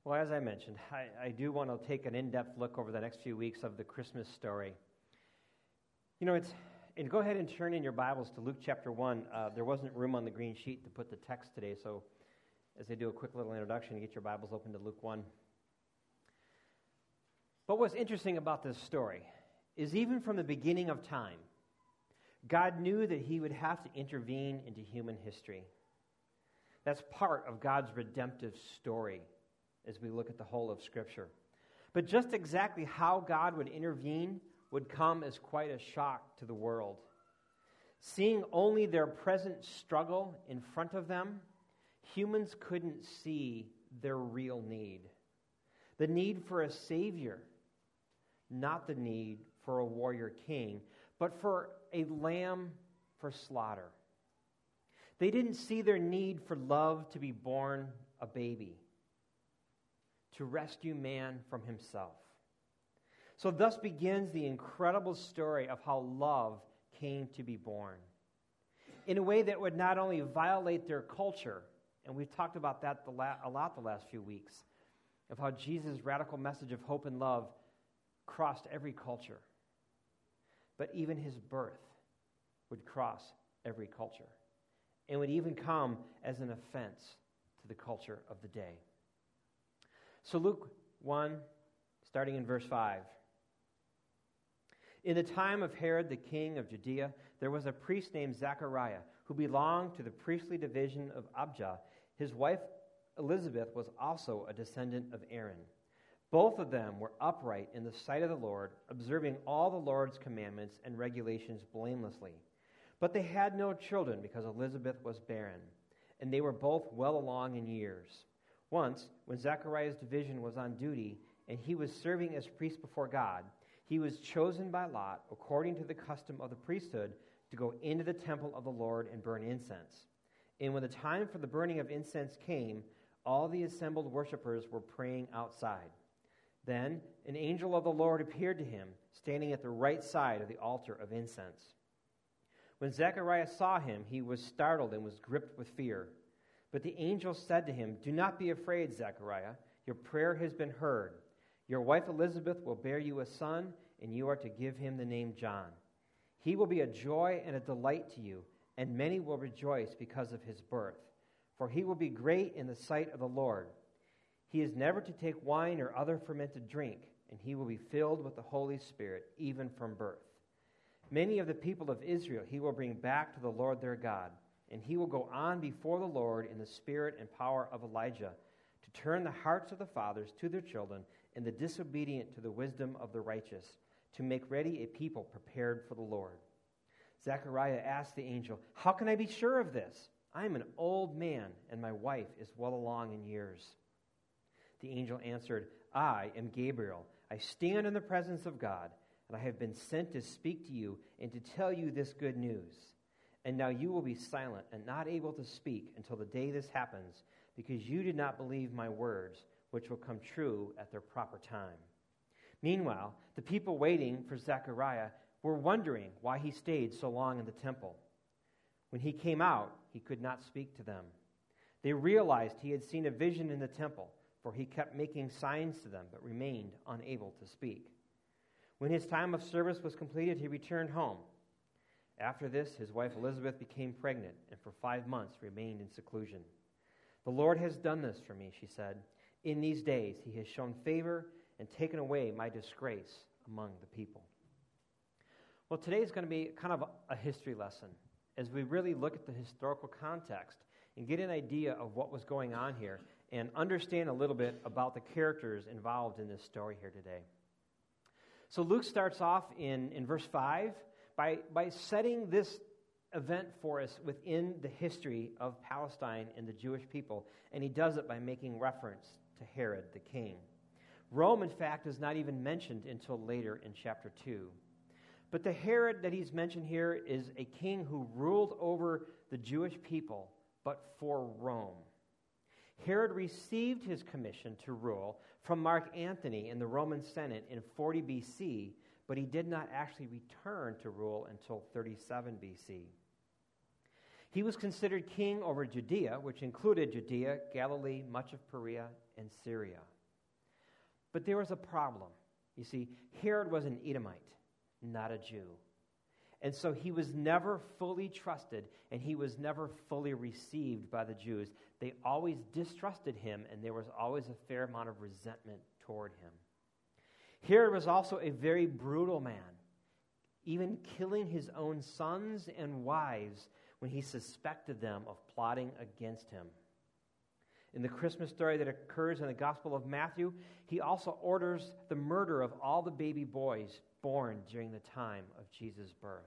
Well, as I mentioned, I do want to take an in-depth look over the next few weeks of the Christmas story. You know, and go ahead and turn in your Bibles to Luke chapter 1. There wasn't room on the green sheet to put the text today, so as I do a quick little introduction, get your Bibles open to Luke 1. But what's interesting about this story is even from the beginning of time, God knew that he would have to intervene into human history. That's part of God's redemptive story as we look at the whole of Scripture. But just exactly how God would intervene would come as quite a shock to the world. Seeing only their present struggle in front of them, humans couldn't see their real need. The need for a Savior, not the need for a warrior king, but for a lamb for slaughter. They didn't see their need for love to be born a baby, to rescue man from himself. So thus begins the incredible story of how love came to be born in a way that would not only violate their culture, and we've talked about that a lot the last few weeks, of how Jesus' radical message of hope and love crossed every culture, but even his birth would cross every culture and would even come as an offense to the culture of the day. So Luke 1, starting in verse 5. In the time of Herod the king of Judea, there was a priest named Zechariah who belonged to the priestly division of Abijah. His wife Elizabeth was also a descendant of Aaron. Both of them were upright in the sight of the Lord, observing all the Lord's commandments and regulations blamelessly. But they had no children because Elizabeth was barren, and they were both well along in years. Once, when Zechariah's division was on duty and he was serving as priest before God, he was chosen by lot, according to the custom of the priesthood, to go into the temple of the Lord and burn incense. And when the time for the burning of incense came, all the assembled worshipers were praying outside. Then an angel of the Lord appeared to him, standing at the right side of the altar of incense. When Zechariah saw him, he was startled and was gripped with fear. But the angel said to him, "Do not be afraid, Zechariah. Your prayer has been heard. Your wife Elizabeth will bear you a son, and you are to give him the name John. He will be a joy and a delight to you, and many will rejoice because of his birth. For he will be great in the sight of the Lord. He is never to take wine or other fermented drink, and he will be filled with the Holy Spirit, even from birth. Many of the people of Israel he will bring back to the Lord their God, and he will go on before the Lord in the spirit and power of Elijah, to turn the hearts of the fathers to their children, and the disobedient to the wisdom of the righteous, to make ready a people prepared for the Lord." Zechariah asked the angel, "How can I be sure of this? I am an old man, and my wife is well along in years." The angel answered, "I am Gabriel. I stand in the presence of God, and I have been sent to speak to you and to tell you this good news. And now you will be silent and not able to speak until the day this happens, because you did not believe my words, which will come true at their proper time." Meanwhile, the people waiting for Zechariah were wondering why he stayed so long in the temple. When he came out, he could not speak to them. They realized he had seen a vision in the temple, for he kept making signs to them, but remained unable to speak. When his time of service was completed, he returned home. After this, his wife Elizabeth became pregnant, and for 5 months remained in seclusion. "The Lord has done this for me," she said. "In these days he has shown favor and taken away my disgrace among the people." Well, today is going to be kind of a history lesson as we really look at the historical context and get an idea of what was going on here and understand a little bit about the characters involved in this story here today. So Luke starts off in verse 5 by setting this event for us within the history of Palestine and the Jewish people, and he does it by making reference to Herod the king. Rome, in fact, is not even mentioned until later in chapter 2. But the Herod that he's mentioned here is a king who ruled over the Jewish people, but for Rome. Herod received his commission to rule from Mark Antony in the Roman Senate in 40 BC, but he did not actually return to rule until 37 BC. He was considered king over Judea, which included Judea, Galilee, much of Perea, and Syria. But there was a problem. You see, Herod was an Edomite, not a Jew. And so he was never fully trusted, and he was never fully received by the Jews. They always distrusted him, and there was always a fair amount of resentment toward him. Herod was also a very brutal man, even killing his own sons and wives when he suspected them of plotting against him. In the Christmas story that occurs in the Gospel of Matthew, he also orders the murder of all the baby boys born during the time of Jesus' birth.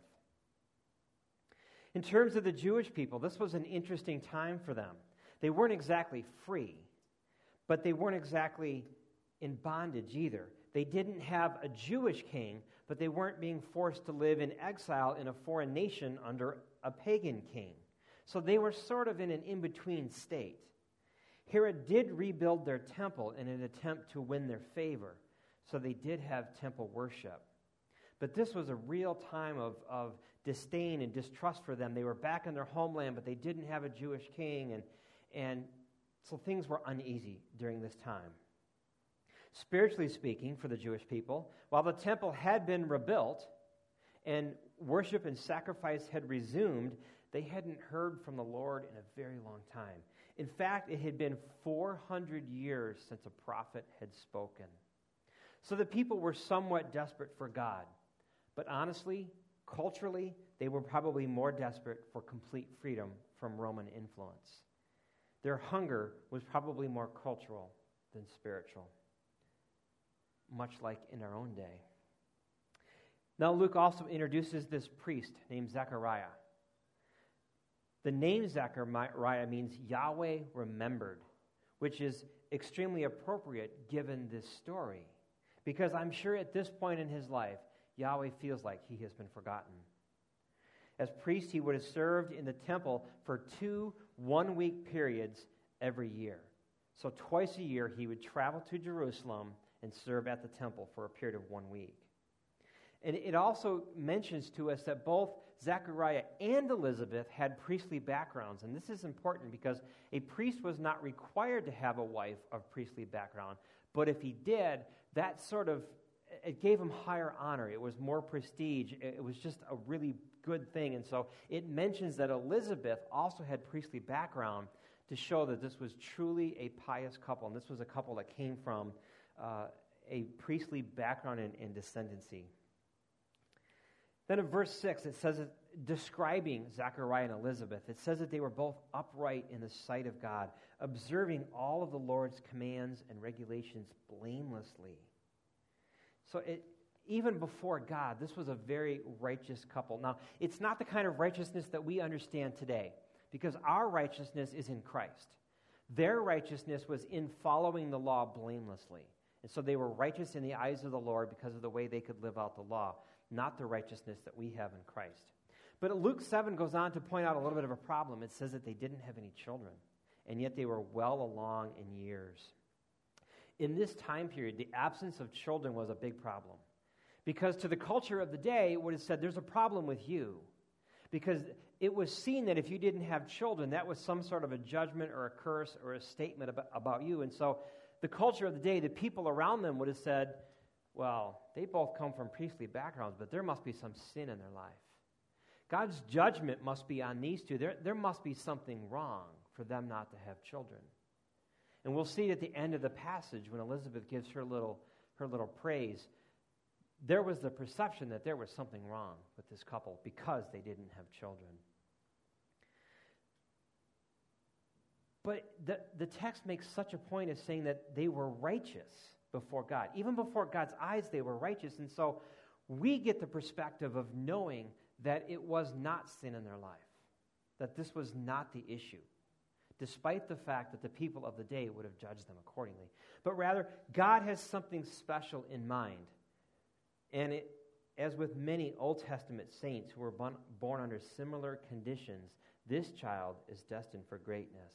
In terms of the Jewish people, this was an interesting time for them. They weren't exactly free, but they weren't exactly in bondage either. They didn't have a Jewish king, but they weren't being forced to live in exile in a foreign nation under a pagan king. So they were sort of in an in-between state. Herod did rebuild their temple in an attempt to win their favor, so they did have temple worship. But this was a real time of disdain and distrust for them. They were back in their homeland, but they didn't have a Jewish king, and so things were uneasy during this time. Spiritually speaking, for the Jewish people, while the temple had been rebuilt and worship and sacrifice had resumed, they hadn't heard from the Lord in a very long time. In fact, it had been 400 years since a prophet had spoken. So the people were somewhat desperate for God. But honestly, culturally, they were probably more desperate for complete freedom from Roman influence. Their hunger was probably more cultural than spiritual, much like in our own day. Now, Luke also introduces this priest named Zechariah. The name Zechariah means Yahweh remembered, which is extremely appropriate given this story, because I'm sure at this point in his life, Yahweh feels like he has been forgotten. As priest, he would have served in the temple for 2 one-week periods every year. So twice a year, he would travel to Jerusalem and serve at the temple for a period of 1 week. And it also mentions to us that both Zechariah and Elizabeth had priestly backgrounds. And this is important because a priest was not required to have a wife of priestly background. But if he did, that it gave him higher honor. It was more prestige. It was just a really good thing. And so it mentions that Elizabeth also had priestly background to show that this was truly a pious couple. And this was a couple that came from a priestly background and descendancy. Then in verse 6, it says, describing Zechariah and Elizabeth, it says that they were both upright in the sight of God, observing all of the Lord's commands and regulations blamelessly. So even before God, this was a very righteous couple. Now, it's not the kind of righteousness that we understand today, because our righteousness is in Christ. Their righteousness was in following the law blamelessly. And so they were righteous in the eyes of the Lord because of the way they could live out the law, not the righteousness that we have in Christ. But Luke 7 goes on to point out a little bit of a problem. It says that they didn't have any children, and yet they were well along in years. In this time period, the absence of children was a big problem, because to the culture of the day, it would have said, there's a problem with you, because it was seen that if you didn't have children, that was some sort of a judgment or a curse or a statement about you. And so the culture of the day, the people around them would have said, well, they both come from priestly backgrounds, but there must be some sin in their life. God's judgment must be on these two. There must be something wrong for them not to have children. And we'll see at the end of the passage when Elizabeth gives her little praise, there was the perception that there was something wrong with this couple because they didn't have children. But the text makes such a point of saying that they were righteous before God. Even before God's eyes, they were righteous. And so we get the perspective of knowing that it was not sin in their life, that this was not the issue, despite the fact that the people of the day would have judged them accordingly. But rather, God has something special in mind. And as with many Old Testament saints who were born under similar conditions, this child is destined for greatness.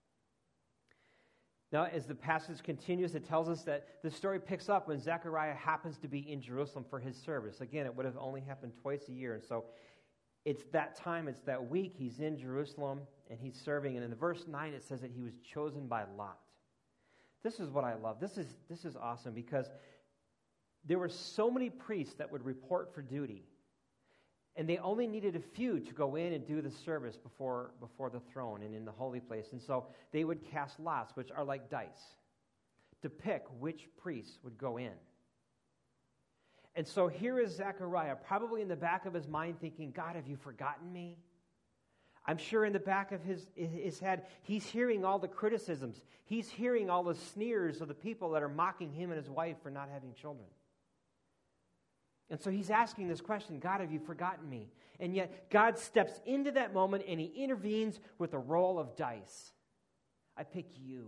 Now, as the passage continues, it tells us that the story picks up when Zechariah happens to be in Jerusalem for his service. Again, it would have only happened twice a year, and so it's that time, it's that week, he's in Jerusalem, and he's serving. And in verse 9, it says that he was chosen by lot. This is what I love. This is awesome because there were so many priests that would report for duty, and they only needed a few to go in and do the service before the throne and in the holy place. And so they would cast lots, which are like dice, to pick which priests would go in. And so here is Zechariah, probably in the back of his mind thinking, God, have you forgotten me? I'm sure in the back of his head, he's hearing all the criticisms. He's hearing all the sneers of the people that are mocking him and his wife for not having children. And so he's asking this question, God, have you forgotten me? And yet God steps into that moment and he intervenes with a roll of dice. I pick you.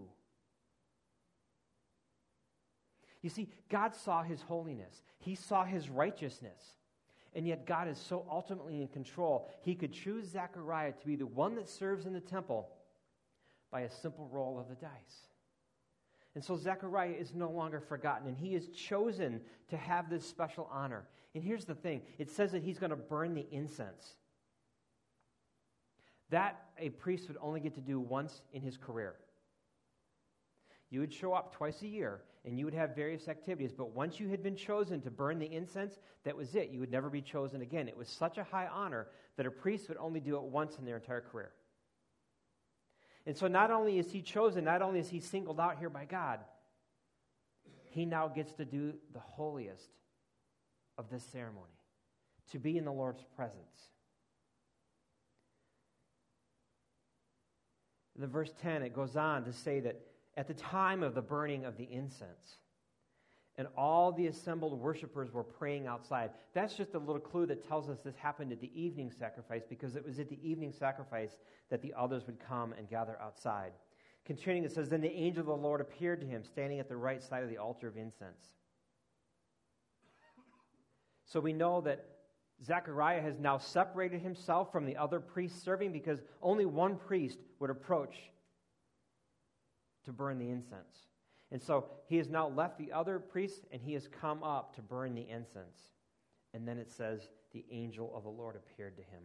You see, God saw his holiness. He saw his righteousness. And yet God is so ultimately in control, he could choose Zechariah to be the one that serves in the temple by a simple roll of the dice. And so Zechariah is no longer forgotten, and he is chosen to have this special honor. And here's the thing. It says that he's going to burn the incense. That a priest would only get to do once in his career. You would show up twice a year, and you would have various activities. But once you had been chosen to burn the incense, that was it. You would never be chosen again. It was such a high honor that a priest would only do it once in their entire career. And so not only is he chosen, not only is he singled out here by God, he now gets to do the holiest of this ceremony, to be in the Lord's presence. In the verse 10, it goes on to say that at the time of the burning of the incense, and all the assembled worshipers were praying outside. That's just a little clue that tells us this happened at the evening sacrifice, because it was at the evening sacrifice that the others would come and gather outside. Continuing, it says, Then the angel of the Lord appeared to him, standing at the right side of the altar of incense. So we know that Zechariah has now separated himself from the other priests serving, because only one priest would approach to burn the incense. And so he has now left the other priests, and he has come up to burn the incense. And then it says, the angel of the Lord appeared to him.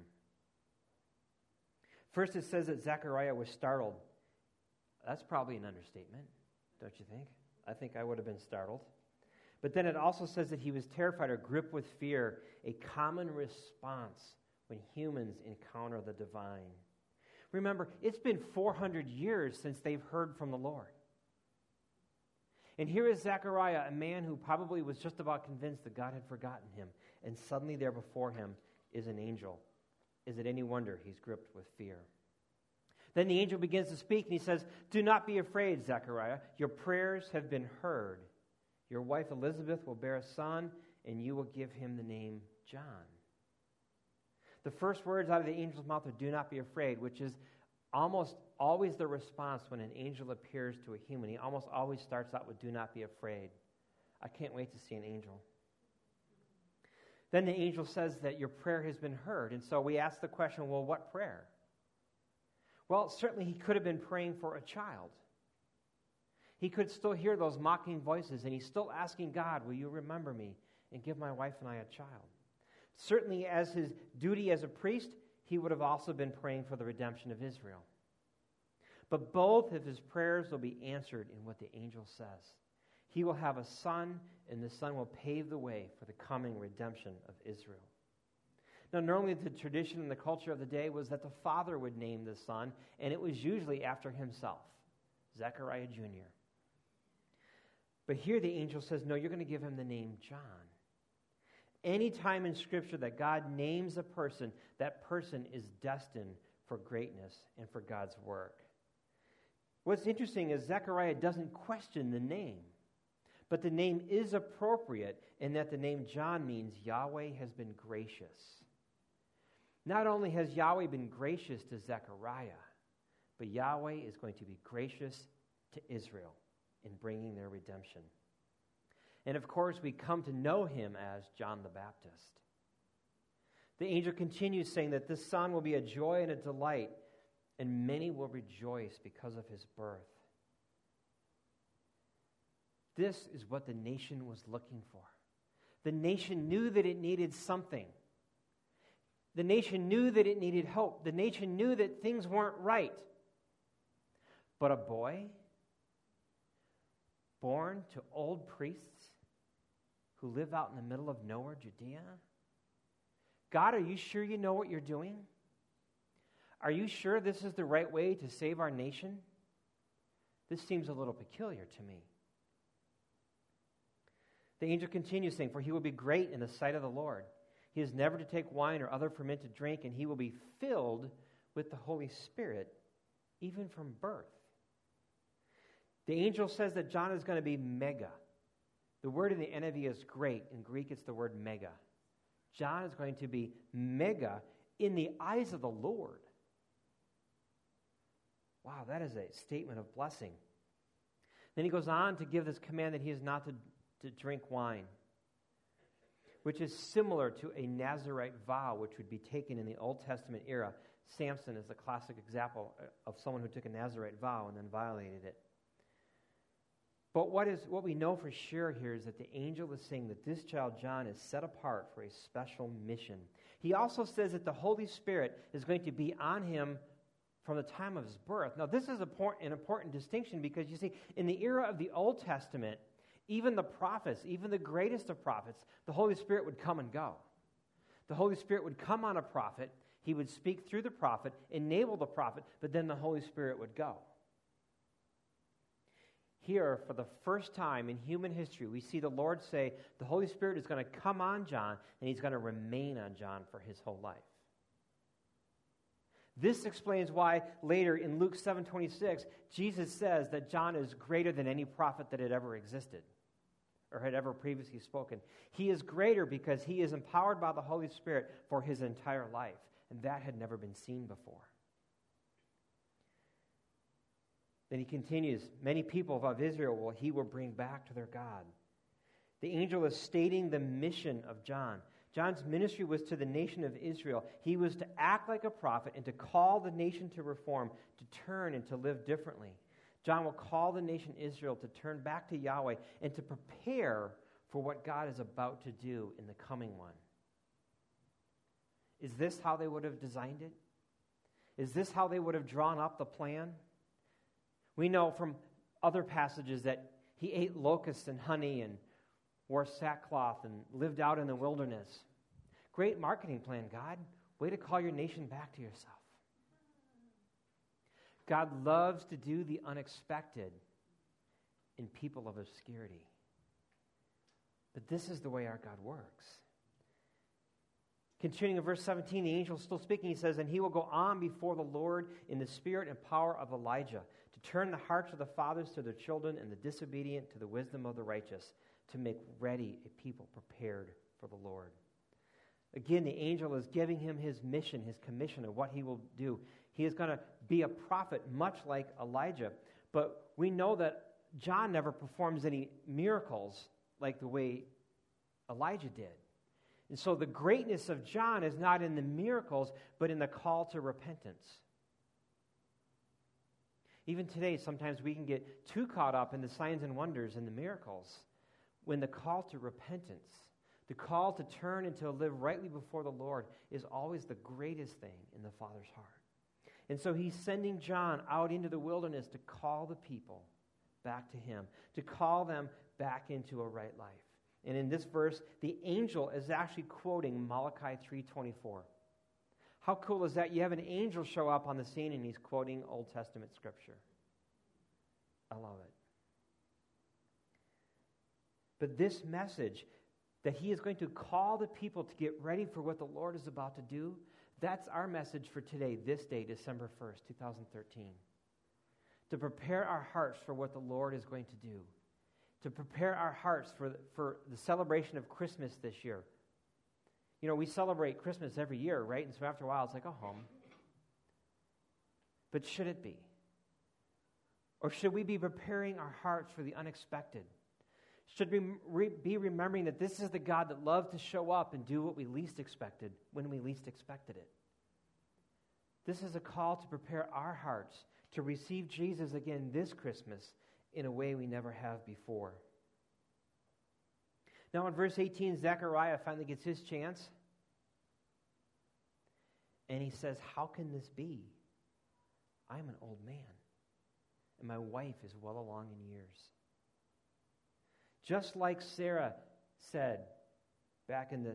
First it says that Zechariah was startled. That's probably an understatement, don't you think? I think I would have been startled. But then it also says that he was terrified or gripped with fear, a common response when humans encounter the divine. Remember, it's been 400 years since they've heard from the Lord. And here is Zechariah, a man who probably was just about convinced that God had forgotten him. And suddenly there before him is an angel. Is it any wonder he's gripped with fear? Then the angel begins to speak, and he says, Do not be afraid, Zechariah. Your prayers have been heard. Your wife Elizabeth will bear a son, and you will give him the name John. The first words out of the angel's mouth are, Do not be afraid, which is almost always the response when an angel appears to a human. He almost always starts out with, Do not be afraid. I can't wait to see an angel. Then the angel says that your prayer has been heard. And so we ask the question, well, what prayer? Well, certainly he could have been praying for a child. He could still hear those mocking voices, and he's still asking God, will you remember me and give my wife and I a child? Certainly as his duty as a priest, he would have also been praying for the redemption of Israel. But both of his prayers will be answered in what the angel says. He will have a son, and the son will pave the way for the coming redemption of Israel. Now, normally the tradition and the culture of the day was that the father would name the son, and it was usually after himself, Zechariah Jr. But here the angel says, no, you're going to give him the name John. Any time in Scripture that God names a person, that person is destined for greatness and for God's work. What's interesting is Zechariah doesn't question the name, but the name is appropriate in that the name John means Yahweh has been gracious. Not only has Yahweh been gracious to Zechariah, but Yahweh is going to be gracious to Israel in bringing their redemption. And of course, we come to know him as John the Baptist. The angel continues saying that this son will be a joy and a delight, and many will rejoice because of his birth. This is what the nation was looking for. The nation knew that it needed something. The nation knew that it needed hope. The nation knew that things weren't right. But a boy born to old priests who live out in the middle of nowhere, Judea? God, are you sure you know what you're doing? Are you sure this is the right way to save our nation? This seems a little peculiar to me. The angel continues saying, for he will be great in the sight of the Lord. He is never to take wine or other fermented drink, and he will be filled with the Holy Spirit, even from birth. The angel says that John is going to be mega. The word in the NIV is great. In Greek, it's the word mega. John is going to be mega in the eyes of the Lord. Wow, that is a statement of blessing. Then he goes on to give this command that he is not to drink wine, which is similar to a Nazirite vow, which would be taken in the Old Testament era. Samson is the classic example of someone who took a Nazirite vow and then violated it. But what we know for sure here is that the angel is saying that this child John is set apart for a special mission. He also says that the Holy Spirit is going to be on him from the time of his birth. Now, this is an important distinction because, you see, in the era of the Old Testament, even the prophets, even the greatest of prophets, the Holy Spirit would come and go. The Holy Spirit would come on a prophet, he would speak through the prophet, enable the prophet, but then the Holy Spirit would go. Here, for the first time in human history, we see the Lord say the Holy Spirit is going to come on John, and he's going to remain on John for his whole life. This explains why later in Luke 7:26, Jesus says that John is greater than any prophet that had ever existed or had ever previously spoken. He is greater because he is empowered by the Holy Spirit for his entire life, and that had never been seen before. Then he continues, many people of Israel he will bring back to their God. The angel is stating the mission of John. John's ministry was to the nation of Israel. He was to act like a prophet and to call the nation to reform, to turn and to live differently. John will call the nation Israel to turn back to Yahweh and to prepare for what God is about to do in the coming one. Is this how they would have designed it? Is this how they would have drawn up the plan? We know from other passages that he ate locusts and honey and wore sackcloth and lived out in the wilderness. Great marketing plan, God. Way to call your nation back to yourself. God loves to do the unexpected in people of obscurity. But this is the way our God works. Continuing in verse 17, the angel is still speaking. He says, and he will go on before the Lord in the spirit and power of Elijah, to turn the hearts of the fathers to their children and the disobedient to the wisdom of the righteous, to make ready a people prepared for the Lord. Again, the angel is giving him his mission, his commission of what he will do. He is going to be a prophet much like Elijah. But we know that John never performs any miracles like the way Elijah did. And so the greatness of John is not in the miracles, but in the call to repentance. Even today, sometimes we can get too caught up in the signs and wonders and the miracles, when the call to repentance, the call to turn and to live rightly before the Lord is always the greatest thing in the Father's heart. And so he's sending John out into the wilderness to call the people back to him, to call them back into a right life. And in this verse, the angel is actually quoting Malachi 3:24. How cool is that? You have an angel show up on the scene and he's quoting Old Testament scripture. I love it. But this message that he is going to call the people to get ready for what the Lord is about to do, that's our message for today, this day, December 1st, 2013. To prepare our hearts for what the Lord is going to do. To prepare our hearts for the celebration of Christmas this year. You know, we celebrate Christmas every year, right? And so after a while, it's like, oh, home. But should it be? Or should we be preparing our hearts for the unexpected? Should we be remembering that this is the God that loved to show up and do what we least expected when we least expected it? This is a call to prepare our hearts to receive Jesus again this Christmas in a way we never have before. Now in verse 18, Zechariah finally gets his chance. And he says, how can this be? I'm an old man, and my wife is well along in years. Just like Sarah said back in the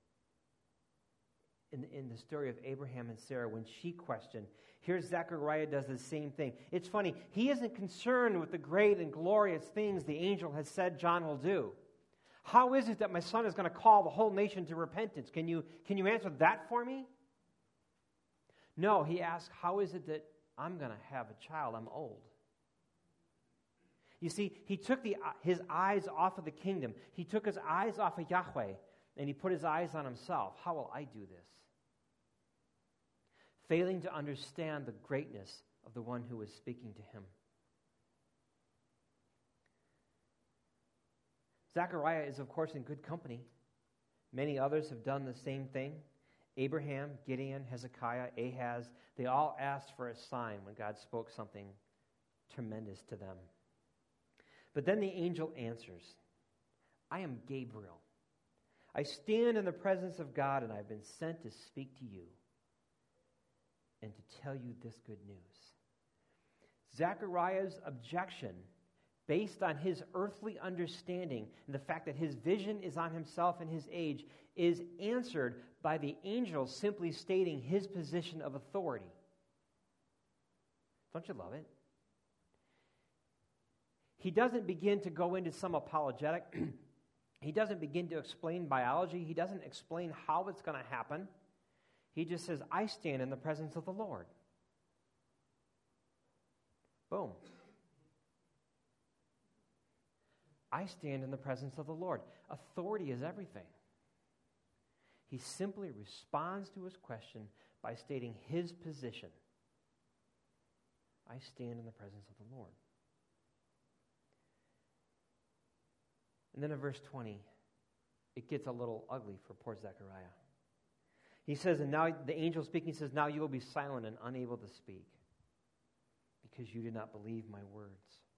story of Abraham and Sarah when she questioned. Here Zechariah does the same thing. It's funny, he isn't concerned with the great and glorious things the angel has said John will do. How is it that my son is going to call the whole nation to repentance? Can you answer that for me? No, he asks, how is it that I'm going to have a child? I'm old. You see, he took his eyes off of the kingdom. He took his eyes off of Yahweh, and he put his eyes on himself. How will I do this? Failing to understand the greatness of the one who was speaking to him. Zechariah is, of course, in good company. Many others have done the same thing. Abraham, Gideon, Hezekiah, Ahaz, they all asked for a sign when God spoke something tremendous to them. But then the angel answers, I am Gabriel. I stand in the presence of God, and I've been sent to speak to you and to tell you this good news. Zechariah's objection, based on his earthly understanding and the fact that his vision is on himself and his age, is answered by the angel simply stating his position of authority. Don't you love it? He doesn't begin to go into some apologetic. He doesn't begin to explain biology. He doesn't explain how it's going to happen. He just says, I stand in the presence of the Lord. Boom. I stand in the presence of the Lord. Authority is everything. He simply responds to his question by stating his position. I stand in the presence of the Lord. And then in verse 20, it gets a little ugly for poor Zechariah. He says, and now the angel speaking says, now you will be silent and unable to speak because you did not believe my words.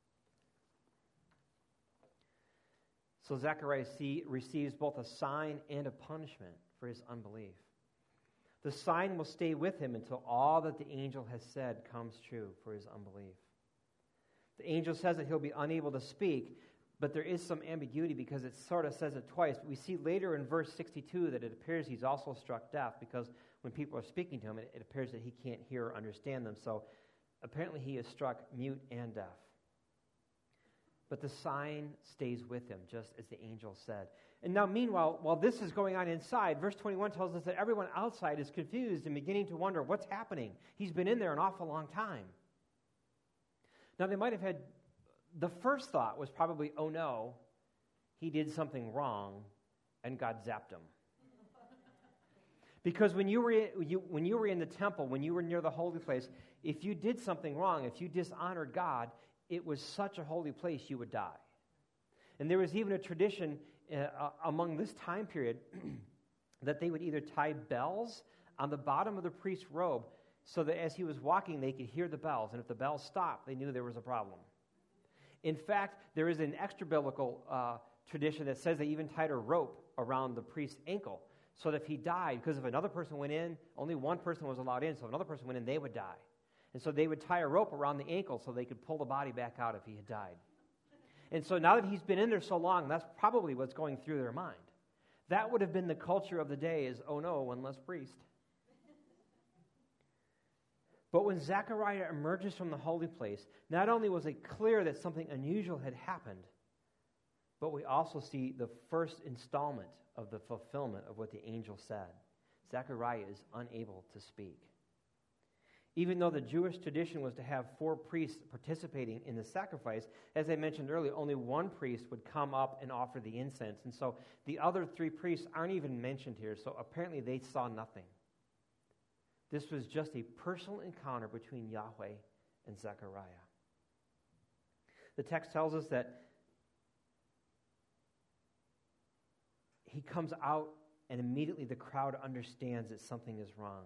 So Zechariah receives both a sign and a punishment for his unbelief. The sign will stay with him until all that the angel has said comes true for his unbelief. The angel says that he'll be unable to speak, but there is some ambiguity because it sort of says it twice. We see later in verse 62 that it appears he's also struck deaf because when people are speaking to him, it appears that he can't hear or understand them. So apparently he is struck mute and deaf. But the sign stays with him, just as the angel said. And now, meanwhile, while this is going on inside, verse 21 tells us that everyone outside is confused and beginning to wonder what's happening. He's been in there an awful long time. Now, they might have had, the first thought was probably, oh no, he did something wrong and God zapped him. Because when you were in the temple, when you were near the holy place, if you did something wrong, if you dishonored God, it was such a holy place you would die. And there was even a tradition among this time period that they would either tie bells on the bottom of the priest's robe so that as he was walking they could hear the bells, and if the bells stopped, they knew there was a problem. In fact, there is an extra-biblical tradition that says they even tied a rope around the priest's ankle so that if he died, because if another person went in, only one person was allowed in, so if another person went in, they would die. And so they would tie a rope around the ankle so they could pull the body back out if he had died. And so now that he's been in there so long, that's probably what's going through their mind. That would have been the culture of the day is, oh no, one less priest. But when Zechariah emerges from the holy place, not only was it clear that something unusual had happened, but we also see the first installment of the fulfillment of what the angel said. Zechariah is unable to speak. Even though the Jewish tradition was to have 4 priests participating in the sacrifice, as I mentioned earlier, only one priest would come up and offer the incense. And so the other 3 priests aren't even mentioned here, so apparently they saw nothing. This was just a personal encounter between Yahweh and Zechariah. The text tells us that he comes out and immediately the crowd understands that something is wrong.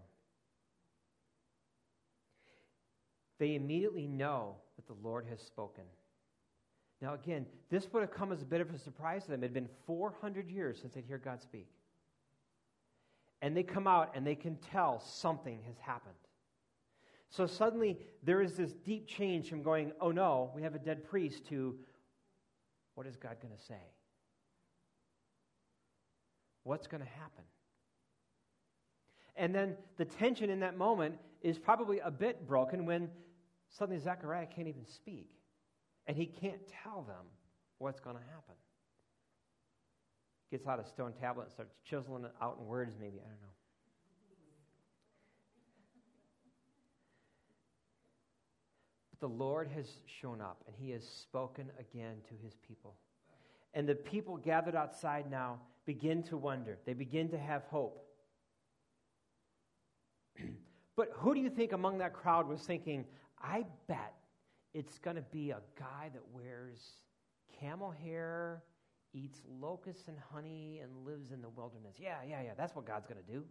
They immediately know that the Lord has spoken. Now again, this would have come as a bit of a surprise to them. It had been 400 years since they'd heard God speak. And they come out and they can tell something has happened. So suddenly there is this deep change from going, oh no, we have a dead priest, to, What is God going to say? What's going to happen? And then the tension in that moment is probably a bit broken when suddenly Zechariah can't even speak. And he can't tell them what's going to happen. Gets out a stone tablet and starts chiseling it out in words, maybe. I don't know. But the Lord has shown up, and he has spoken again to his people. And the people gathered outside now begin to wonder. They begin to have hope. But who do you think among that crowd was thinking, I bet it's going to be a guy that wears camel hair, eats locusts and honey, and lives in the wilderness. Yeah, that's what God's going to do.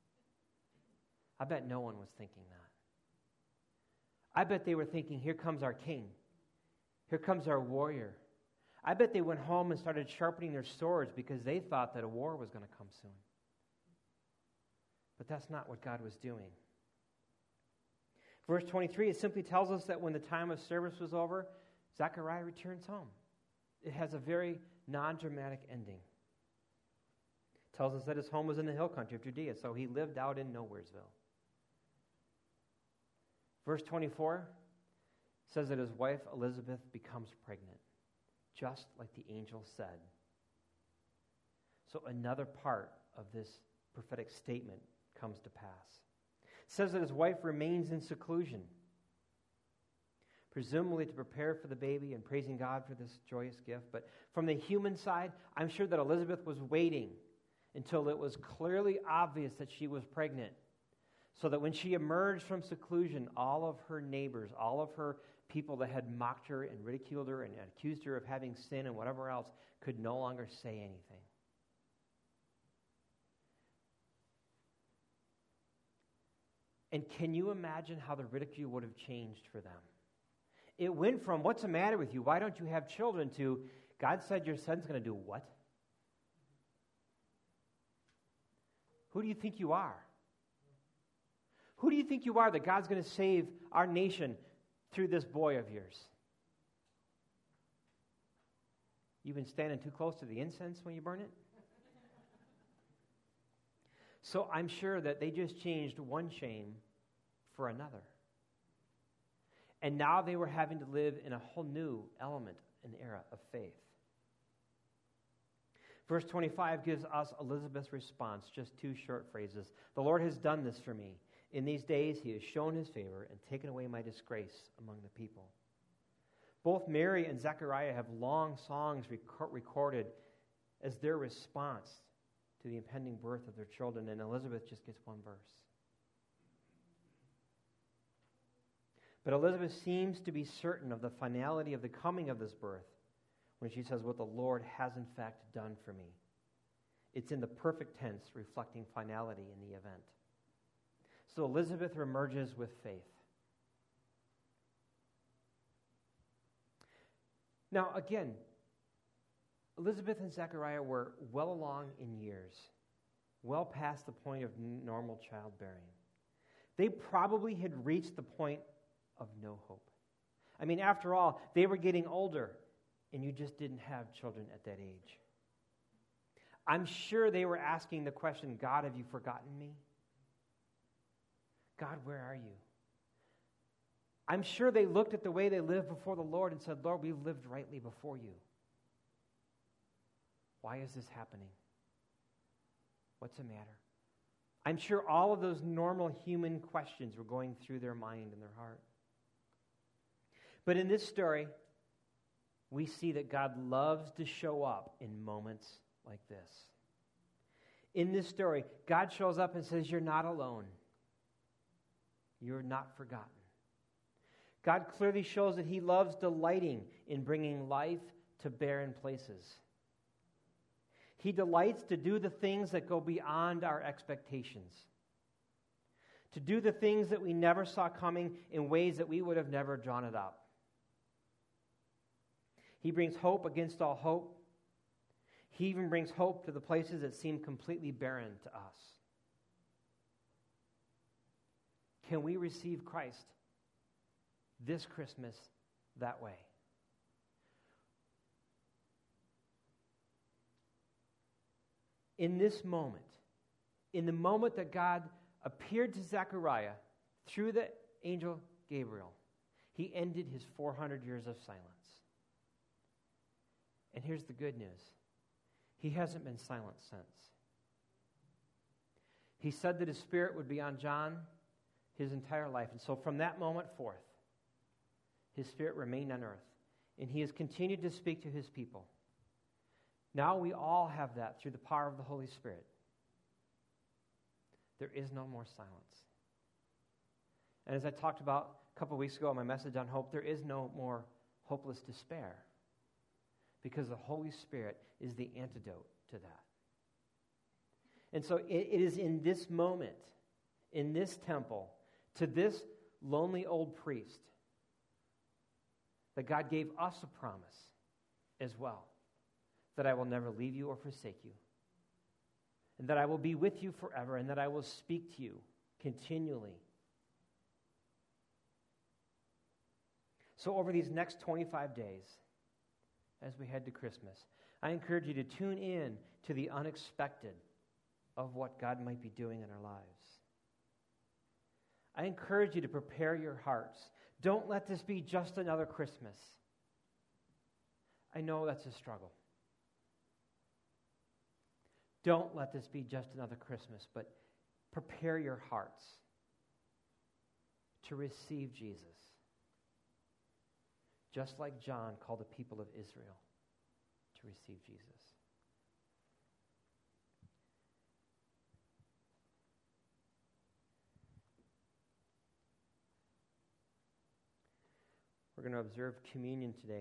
I bet no one was thinking that. I bet they were thinking, here comes our king. Here comes our warrior. I bet they went home and started sharpening their swords because they thought that a war was going to come soon. But that's not what God was doing. Verse 23, it simply tells us that when the time of service was over, Zechariah returns home. It has a very non-dramatic ending. It tells us that his home was in the hill country of Judea, so he lived out in Nowheresville. Verse 24 says that his wife Elizabeth becomes pregnant, just like the angel said. So another part of this prophetic statement comes to pass. It says that his wife remains in seclusion, presumably to prepare for the baby and praising God for this joyous gift. But from the human side, I'm sure that Elizabeth was waiting until it was clearly obvious that she was pregnant, so that when she emerged from seclusion, all of her neighbors, all of her people that had mocked her and ridiculed her and accused her of having sin and whatever else could no longer say anything. And can you imagine how the ridicule would have changed for them? It went from, what's the matter with you? Why don't you have children? To, God said your son's going to do what? Who do you think you are? Who do you think you are that God's going to save our nation through this boy of yours? You've been standing too close to the incense when you burn it? So I'm sure that they just changed one shame for another. And now they were having to live in a whole new element, an era of faith. Verse 25 gives us Elizabeth's response, just two short phrases. The Lord has done this for me. In these days he has shown his favor and taken away my disgrace among the people. Both Mary and Zechariah have long songs recorded as their response to the impending birth of their children, and Elizabeth just gets one verse. But Elizabeth seems to be certain of the finality of the coming of this birth when she says, what the Lord has in fact done for me. It's in the perfect tense, reflecting finality in the event. So Elizabeth emerges with faith. Now again, Elizabeth and Zechariah were well along in years, well past the point of normal childbearing. They probably had reached the point of no hope. I mean, after all, they were getting older, and you just didn't have children at that age. I'm sure they were asking the question, God, have you forgotten me? God, where are you? I'm sure they looked at the way they lived before the Lord and said, Lord, we've lived rightly before you. Why is this happening? What's the matter? I'm sure all of those normal human questions were going through their mind and their heart. But in this story, we see that God loves to show up in moments like this. In this story, God shows up and says, you're not alone. You're not forgotten. God clearly shows that he loves delighting in bringing life to barren places. He delights to do the things that go beyond our expectations, to do the things that we never saw coming in ways that we would have never drawn it up. He brings hope against all hope. He even brings hope to the places that seem completely barren to us. Can we receive Christ this Christmas that way? in this moment, in the moment that God appeared to Zechariah through the angel Gabriel, he ended his 400 years of silence. And here's the good news. He hasn't been silent since. He said that his Spirit would be on John his entire life. And so from that moment forth, his Spirit remained on earth. And he has continued to speak to his people. Now we all have that through the power of the Holy Spirit. There is no more silence. And as I talked about a couple weeks ago in my message on hope, there is no more hopeless despair. Because the Holy Spirit is the antidote to that. And so it is in this moment, in this temple, to this lonely old priest, that God gave us a promise as well, that I will never leave you or forsake you, and that I will be with you forever, and that I will speak to you continually. So over these next 25 days, as we head to Christmas, I encourage you to tune in to the unexpected of what God might be doing in our lives. I encourage you to prepare your hearts. Don't let this be just another Christmas. I know that's a struggle. Don't let this be just another Christmas, but prepare your hearts to receive Jesus. Just like John called the people of Israel to receive Jesus. We're going to observe communion today.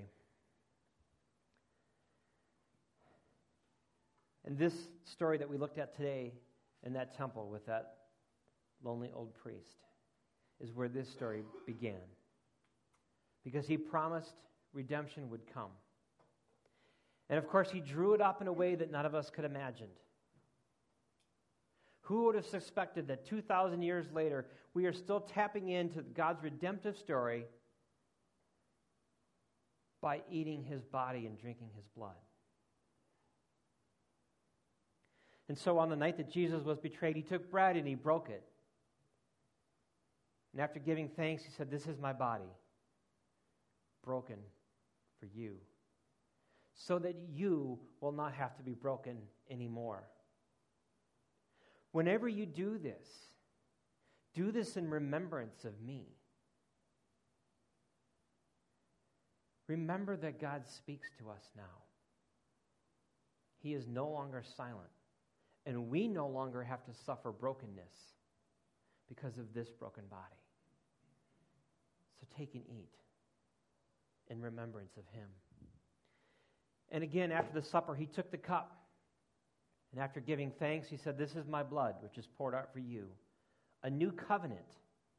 And this story that we looked at today in that temple with that lonely old priest is where this story began. Because he promised redemption would come. And of course, he drew it up in a way that none of us could imagine. Who would have suspected that 2,000 years later, we are still tapping into God's redemptive story by eating his body and drinking his blood? And so on the night that Jesus was betrayed, he took bread and he broke it. And after giving thanks, he said, "This is my body, broken for you, so that you will not have to be broken anymore." Whenever you do this in remembrance of me. Remember that God speaks to us now. He is no longer silent, and we no longer have to suffer brokenness because of this broken body. So take and eat in remembrance of him. And again, after the supper, he took the cup. And after giving thanks, he said, "This is my blood, which is poured out for you. A new covenant."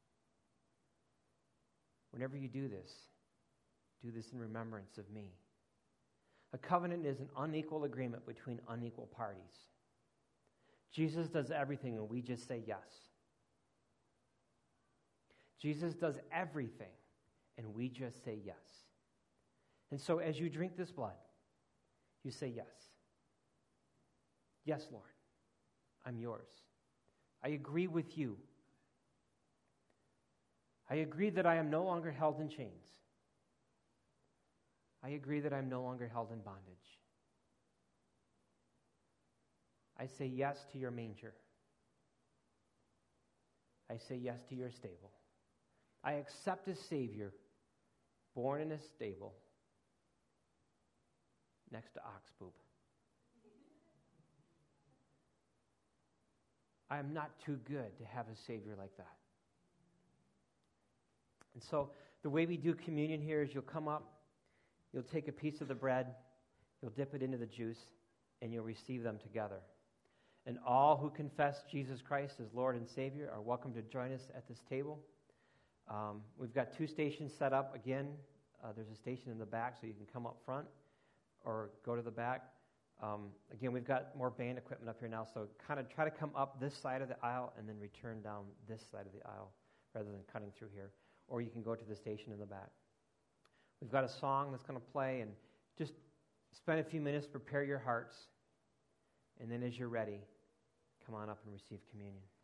Whenever you do this in remembrance of me. A covenant is an unequal agreement between unequal parties. Jesus does everything and we just say yes. Jesus does everything and we just say yes. And so as you drink this blood, you say yes. Yes, Lord, I'm yours. I agree with you. I agree that I am no longer held in chains. I agree that I'm no longer held in bondage. I say yes to your manger. I say yes to your stable. I accept a Savior born in a stable next to ox poop. I am not too good to have a Savior like that. And so the way we do communion here is you'll come up, you'll take a piece of the bread, you'll dip it into the juice, and you'll receive them together. And all who confess Jesus Christ as Lord and Savior are welcome to join us at this table. We've got 2 stations set up. Again, there's a station in the back, so you can come up front or go to the back. Again, we've got more band equipment up here now, so kind of try to come up this side of the aisle and then return down this side of the aisle rather than cutting through here. Or you can go to the station in the back. We've got a song that's going to play, and just spend a few minutes, prepare your hearts, And then as you're ready, come on up and receive communion.